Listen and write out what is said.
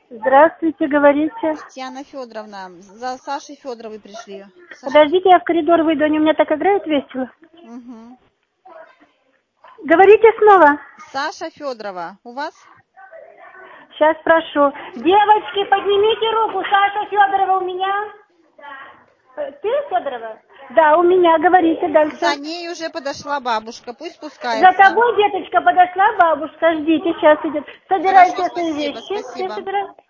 Здравствуйте, говорите. Татьяна Федоровна, за Сашей Федоровой пришли. Подождите, я в коридор выйду, они у меня так играют весело. Угу. Говорите снова. Саша Федорова, у вас? Сейчас спрошу. Девочки, поднимите руку. Саша Федорова у меня? Ты, Федорова? Да, у меня. Говорите дальше. За ней уже подошла бабушка, пусть За спускается. тобой, деточка, подошла бабушка. Ждите, сейчас идет. Собирай Хорошо, все свои спасибо, вещи. Все спасибо. собирай.